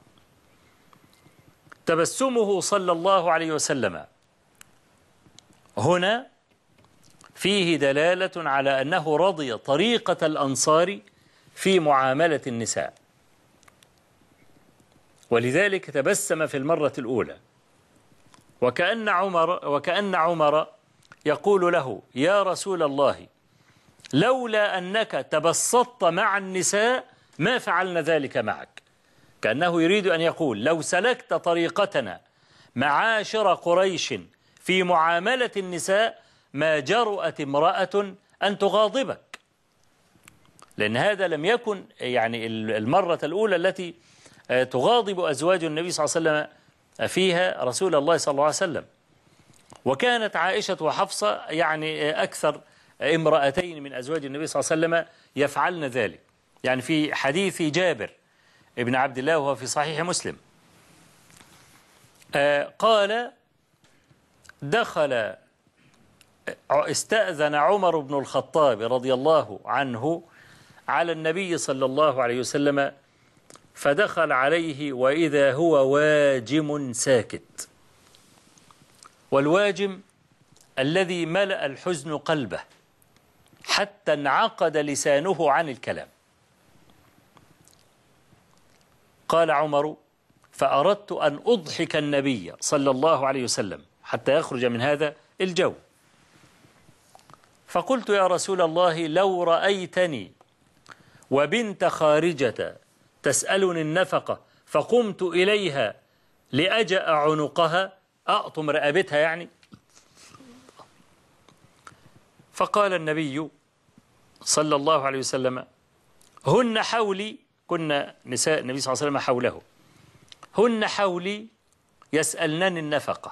تبسمه صلى الله عليه وسلم هنا فيه دلالة على أنه رضي طريقة الأنصار في معاملة النساء، ولذلك تبسم في المرة الأولى، وكأن عمر يقول له: يا رسول الله، لولا أنك تبسطت مع النساء ما فعلنا ذلك معك. كأنه يريد أن يقول: لو سلكت طريقتنا معاشر قريش في معاملة النساء ما جرأت امرأة أن تغاضبك، لأن هذا لم يكن يعني المرة الأولى التي تغاضب أزواج النبي صلى الله عليه وسلم فيها رسول الله صلى الله عليه وسلم. وكانت عائشة وحفصة يعني أكثر امرأتين من أزواج النبي صلى الله عليه وسلم يفعلن ذلك. يعني في حديث جابر ابن عبد الله وهو في صحيح مسلم قال: استأذن عمر بن الخطاب رضي الله عنه على النبي صلى الله عليه وسلم، فدخل عليه وإذا هو واجم ساكت. والواجم الذي ملأ الحزن قلبه حتى انعقد لسانه عن الكلام. قال عمر: فأردت أن أضحك النبي صلى الله عليه وسلم حتى يخرج من هذا الجو، فقلت: يا رسول الله، لو رأيتني وبنت خارجة تسألني النفقة فقمت إليها لأجأ عنقها، أأطم رقبتها يعني. فقال النبي صلى الله عليه وسلم: هن حولي، كنا نساء النبي صلى الله عليه وسلم حوله، هن حولي يسألنني النفقة.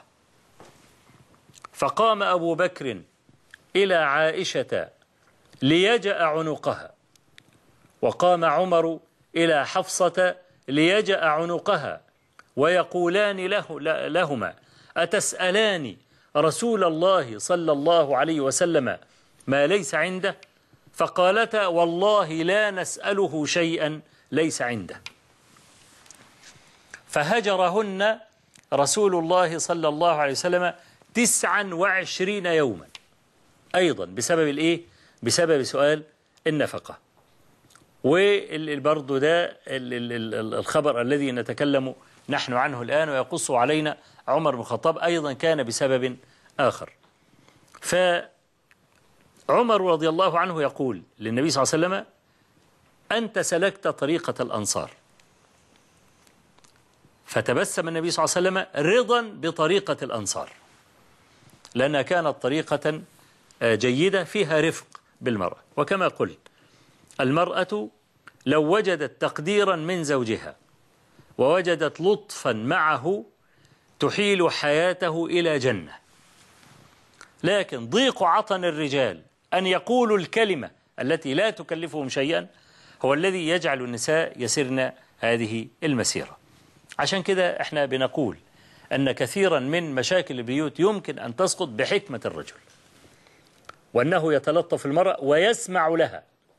فقام أبو بكر إلى عائشة ليجأ عنقها، وقام عمر إلى حفصة ليجأ عنقها، ويقولان لهما: أتسألان رسول الله صلى الله عليه وسلم ما ليس عنده؟ فقالتا: والله لا نسأله شيئا ليس عنده. فهجرهن رسول الله صلى الله عليه وسلم 29 يوما أيضا بسبب الإيه؟ بسبب سؤال النفقة. وبرضه ده الخبر الذي نتكلم نحن عنه الآن ويقص علينا عمر بن الخطاب أيضا كان بسبب آخر. فعمر رضي الله عنه يقول للنبي صلى الله عليه وسلم: أنت سلكت طريقة الأنصار. فتبسم النبي صلى الله عليه وسلم رضا بطريقة الأنصار، لأنها كانت طريقة جيدة فيها رفق بالمرأة. وكما قلت، المرأة لو وجدت تقديرا من زوجها ووجدت لطفا معه تحيل حياته إلى جنة. لكن ضيق عطن الرجال أن يقولوا الكلمة التي لا تكلفهم شيئا هو الذي يجعل النساء يسرن هذه المسيرة. عشان كده احنا بنقول أن كثيرا من مشاكل البيوت يمكن أن تسقط بحكمة الرجل، وأنه يتلطف المرأة ويسمع لها.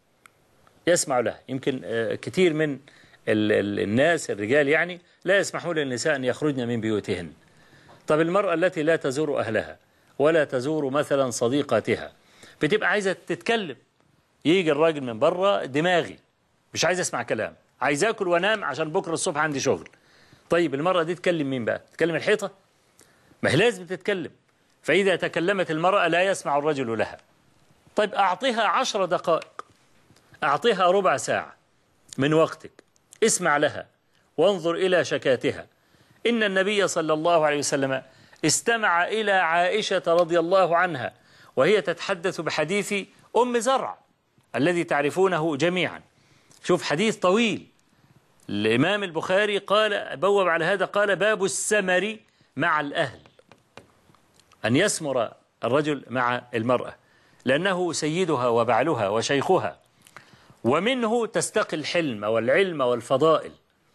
يمكن كثير من الناس الرجال يعني لا يسمحون للنساء أن يخرجن من بيوتهن. طب المرأة التي لا تزور أهلها ولا تزور مثلا صديقاتها بتبقى عايزة تتكلم، يجي الراجل من بره دماغي مش عايز أسمع كلام، عايز أكل وأنام عشان بكرة الصبح عندي شغل. طيب المرأة دي تكلم مين بقى؟ تكلم الحيطة؟ ما هي لازم تتكلم. فإذا تكلمت المرأة لا يسمع الرجل لها. طيب أعطيها 10 دقائق، أعطيها ربع ساعة من وقتك، اسمع لها وانظر إلى شكاتها. إن النبي صلى الله عليه وسلم استمع إلى عائشة رضي الله عنها وهي تتحدث بحديث أم زرع الذي تعرفونه جميعا. شوف حديث طويل، الإمام البخاري قال بوب على هذا، قال: باب السمر مع الأهل، أن يسمر الرجل مع المرأة لأنه سيدها وبعلها وشيخها. ومنه تستقي الحلم والعلم والفضائل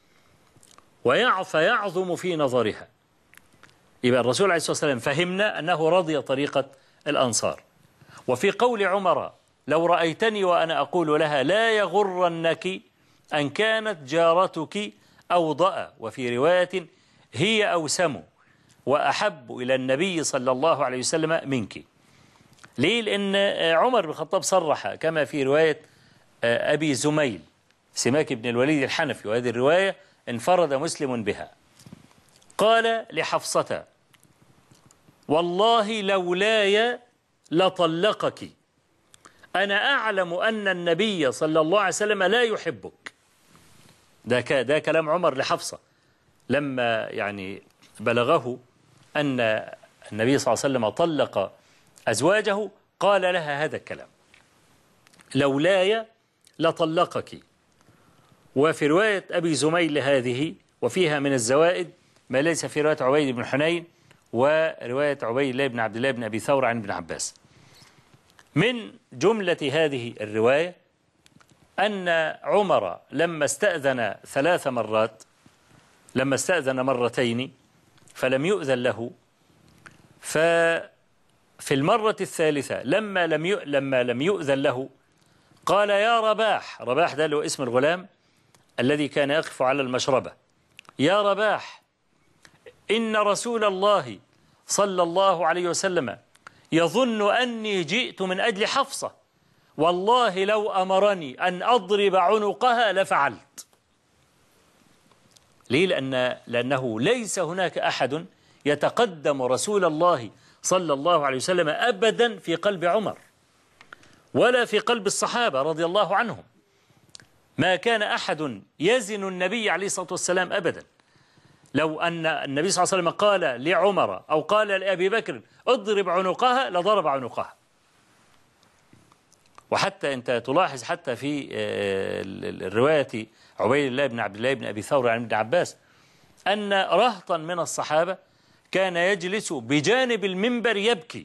فيعظم في نظرها. يبقى الرسول عليه الصلاة والسلام فهمنا أنه رضي طريقة الأنصار. وفي قول عمر لو رأيتني وأنا أقول لها لا يغرنك أن كانت جارتك أوضأ، وفي رواية هي أوسم وأحب إلى النبي صلى الله عليه وسلم منك. ليه؟ لأن عمر بن الخطاب صرح كما في رواية أبي زميل سماك بن الوليد الحنفي، وهذه الرواية انفرد مسلم بها، قال لحفصة والله لولاي لطلقك، أنا أعلم أن النبي صلى الله عليه وسلم لا يحبك. ده كلام عمر لحفصة لما يعني بلغه أن النبي صلى الله عليه وسلم طلق أزواجه، قال لها هذا الكلام لولاي لطلقك. وفي رواية أبي زميل هذه وفيها من الزوائد ما ليس في رواية عبيد بن حنين ورواية عبيد الله بن عبد الله بن أبي ثور عن ابن عباس. من جملة هذه الرواية أن عمر لما استأذن 3 مرات، لما استأذن مرتين فلم يؤذن له، ففي المرة الثالثة لما لم يؤذن له قال يا رباح، رباح ده له اسم الغلام الذي كان يقف على المشربة، يا رباح إن رسول الله صلى الله عليه وسلم يظن أني جئت من أجل حفصة، والله لو أمرني أن أضرب عنقها لفعلت. ليه؟ لأنه ليس هناك أحد يتقدم رسول الله صلى الله عليه وسلم أبدا في قلب عمر ولا في قلب الصحابة رضي الله عنهم. ما كان أحد يزن النبي عليه الصلاة والسلام أبدا. لو أن النبي صلى الله عليه وسلم قال لعمر أو قال لأبي بكر اضرب عنقها لضرب عنقها. وحتى أنت تلاحظ حتى في الرواية عبيد الله بن عبد الله بن أبي ثور عن ابن عباس أن رهطا من الصحابة كان يجلس بجانب المنبر يبكي،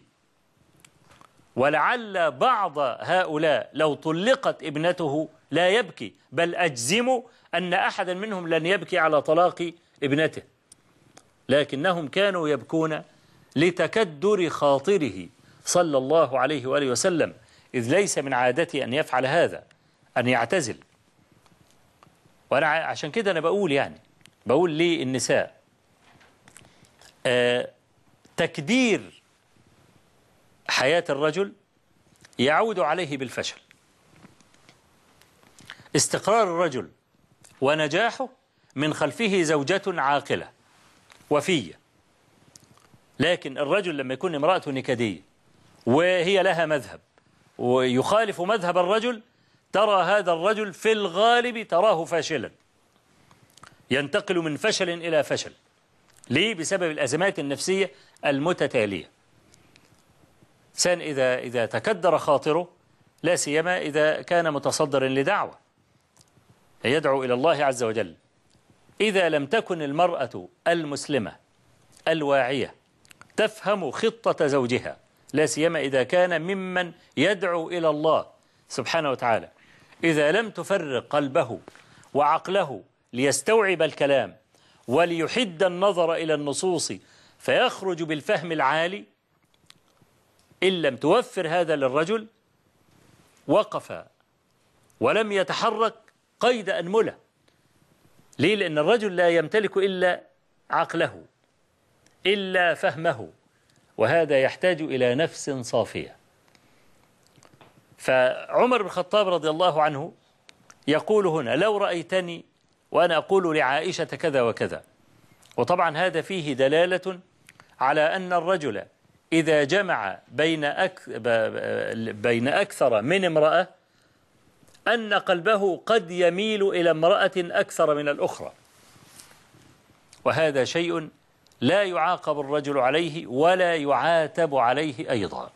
ولعل بعض هؤلاء لو طلقت ابنته لا يبكي، بل أجزم أن أحدا منهم لن يبكي على طلاق ابنته، لكنهم كانوا يبكون لتكدر خاطره صلى الله عليه وآله وسلم، إذ ليس من عادته أن يفعل هذا، أن يعتزل. وأنا عشان كده أنا بقول للنساء تكدير حياة الرجل يعود عليه بالفشل. استقرار الرجل ونجاحه من خلفه زوجة عاقلة وفية، لكن الرجل لما يكون امرأة نكدية وهي لها مذهب ويخالف مذهب الرجل، ترى هذا الرجل في الغالب تراه فاشلا، ينتقل من فشل إلى فشل. ليه؟ بسبب الأزمات النفسية المتتالية. إنسان إذا تكدر خاطره، لا سيما إذا كان متصدرا لدعوة يدعو إلى الله عز وجل، إذا لم تكن المرأة المسلمة الواعية تفهم خطة زوجها، لا سيما إذا كان ممن يدعو إلى الله سبحانه وتعالى، إذا لم تفرق قلبه وعقله ليستوعب الكلام وليحد النظر إلى النصوص فيخرج بالفهم العالي، إن لم توفر هذا للرجل وقف ولم يتحرك قيد أنملة. ليه؟ لأن الرجل لا يمتلك إلا عقله إلا فهمه، وهذا يحتاج إلى نفس صافية. فعمر بن الخطاب رضي الله عنه يقول هنا لو رأيتني وأنا أقول لعائشة كذا وكذا. وطبعا هذا فيه دلالة على أن الرجل إذا جمع بين أكثر من امرأة أن قلبه قد يميل إلى امرأة أكثر من الأخرى، وهذا شيء لا يعاقب الرجل عليه ولا يعاتب عليه أيضا.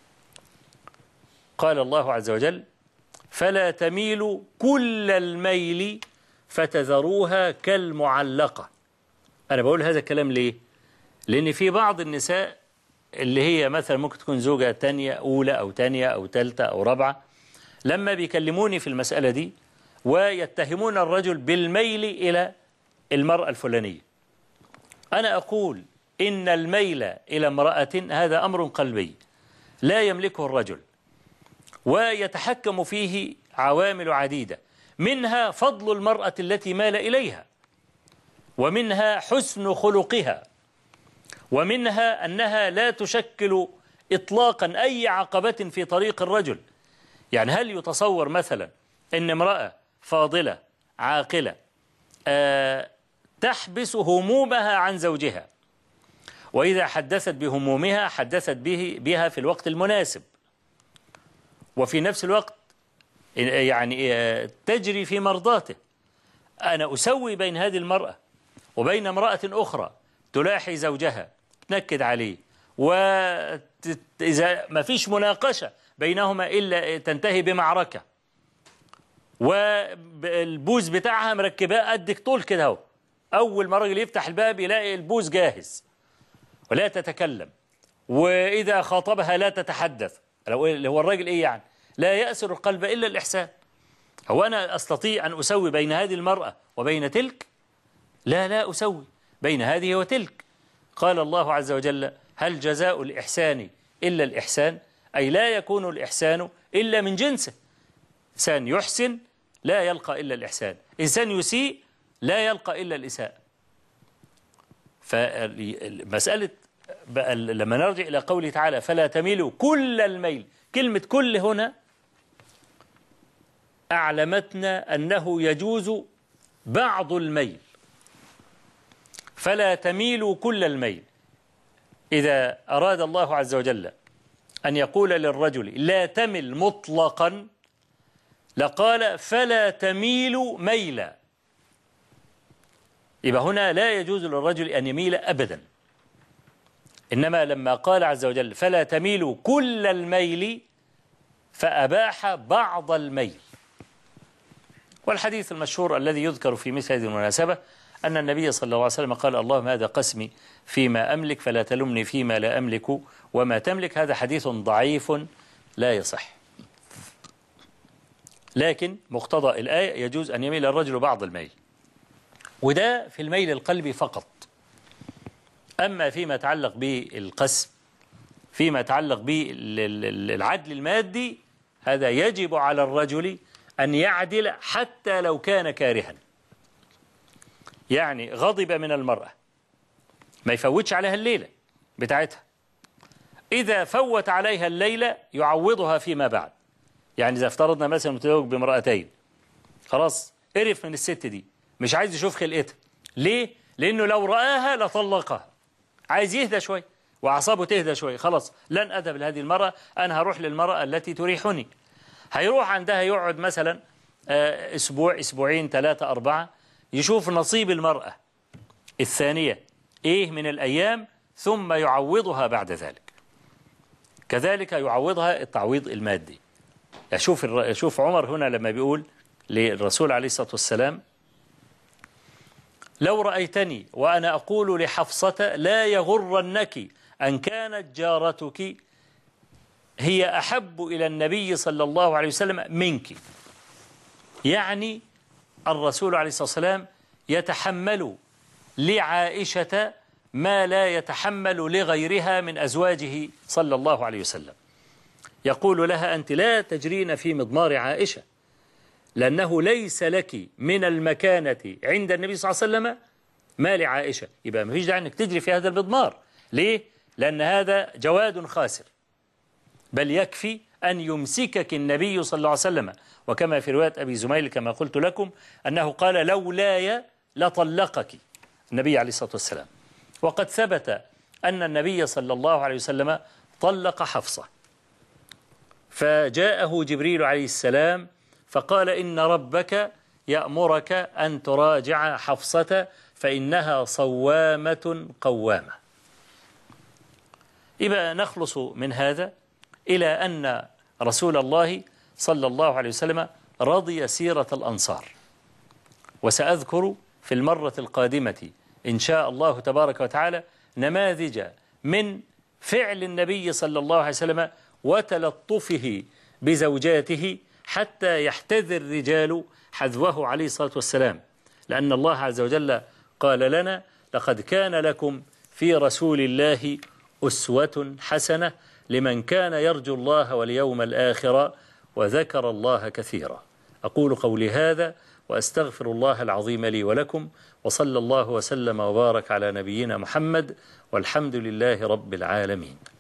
قال الله عز وجل فلا تميلوا كل الميل فتذروها كالمعلقة. أنا بقول هذا الكلام ليه؟ لأن في بعض النساء اللي هي مثلا ممكن تكون زوجة تانية أولى أو تانية أو تالتة أو رابعة، لما بيكلموني في المسألة دي ويتهمون الرجل بالميل إلى المرأة الفلانية، أنا أقول إن الميل إلى امرأة هذا أمر قلبي لا يملكه الرجل، ويتحكم فيه عوامل عديدة، منها فضل المرأة التي مال إليها، ومنها حسن خلقها، ومنها أنها لا تشكل إطلاقا أي عقبة في طريق الرجل. يعني هل يتصور مثلا أن امرأة فاضلة عاقلة تحبس همومها عن زوجها، وإذا حدثت بهمومها حدثت بها في الوقت المناسب، وفي نفس الوقت يعني تجري في مرضاته؟ أنا أسوي بين هذه المرأة وبين امرأة أخرى تلاحي زوجها، تنكد عليه، وإذا ما فيش مناقشة بينهما إلا تنتهي بمعركة، والبوز بتاعها مركباه قدك طول كده اهو، أول ما الراجل يفتح الباب يلاقي البوز جاهز ولا تتكلم، وإذا خاطبها لا تتحدث. هو الراجل إيه يعني؟ لا يأسر القلب إلا الإحسان. هو أنا أستطيع أن أسوي بين هذه المرأة وبين تلك؟ لا أسوي بين هذه وتلك. قال الله عز وجل: هل جزاء الإحسان إلا الإحسان؟ أي لا يكون الإحسان إلا من جنسه. إنسان يحسن لا يلقى إلا الإحسان، إنسان يسيء لا يلقى إلا الإساءة. فمسألة لما نرجع إلى قوله تعالى: فلا تميلوا كل الميل، كلمة كل هنا أعلمتنا أنه يجوز بعض الميل، فلا تميلوا كل الميل. إذا أراد الله عز وجل أن يقول للرجل لا تمل مطلقا لقال فلا تميلوا ميلا، يبقى هنا لا يجوز للرجل أن يميل أبدا. إنما لما قال عز وجل فلا تميلوا كل الميل فأباح بعض الميل. والحديث المشهور الذي يذكر في مثل هذه المناسبة أن النبي صلى الله عليه وسلم قال: اللهم هذا قسمي فيما أملك فلا تلمني فيما لا أملك وما تملك. هذا حديث ضعيف لا يصح، لكن مقتضى الآية يجوز أن يميل الرجل بعض الميل، وده في الميل القلبي فقط. أما فيما يتعلق بالقسم، فيما يتعلق بالعدل المادي، هذا يجب على الرجل أن يعدل حتى لو كان كارها. يعني غضب من المرأة ما يفوتش عليها الليلة بتاعتها، إذا فوت عليها الليلة يعوضها فيما بعد. يعني إذا افترضنا مثلا متزوج بامرأتين، خلاص قرف من الست دي، مش عايز يشوف خلقتها. ليه؟ لأنه لو رآها لطلقها، عايز يهدى شوي وأعصابه تهدى شوي. خلاص لن أذهب لهذه المرأة، أنا هروح للمرأة التي تريحني. هيروح عندها يقعد مثلا أسبوع، أسبوعين، 3، 4، يشوف نصيب المرأة الثانية إيه من الأيام، ثم يعوضها بعد ذلك. كذلك يعوضها التعويض المادي. شوف عمر هنا لما بيقول للرسول عليه الصلاة والسلام: لو رأيتني وأنا أقول لحفصة لا يغرنك أن كانت جارتك هي أحب إلى النبي صلى الله عليه وسلم منك. يعني الرسول عليه الصلاة والسلام يتحمل لعائشة ما لا يتحمل لغيرها من أزواجه صلى الله عليه وسلم. يقول لها: أنت لا تجرين في مضمار عائشة، لأنه ليس لك من المكانة عند النبي صلى الله عليه وسلم ما لعائشة. يبقى ما فيش داعي أنك تجري في هذا المضمار. ليه؟ لأن هذا جواد خاسر، بل يكفي أن يمسكك النبي صلى الله عليه وسلم. وكما في رواية أبي زميل كما قلت لكم أنه قال: لولاي لطلقك النبي عليه الصلاة والسلام. وقد ثبت أن النبي صلى الله عليه وسلم طلق حفصة، فجاءه جبريل عليه السلام فقال: إن ربك يأمرك أن تراجع حفصة فإنها صوامة قوامة. إذا نخلص من هذا إلى أن رسول الله صلى الله عليه وسلم رضي سيرة الأنصار. وسأذكر في المرة القادمة إن شاء الله تبارك وتعالى نماذج من فعل النبي صلى الله عليه وسلم وتلطفه بزوجاته حتى يحتذر الرجال حذوه عليه الصلاة والسلام، لأن الله عز وجل قال لنا: لقد كان لكم في رسول الله أسوة حسنة لمن كان يرجو الله واليوم الآخر وذكر الله كثيرا. أقول قولي هذا وأستغفر الله العظيم لي ولكم، وصلى الله وسلم وبارك على نبينا محمد، والحمد لله رب العالمين.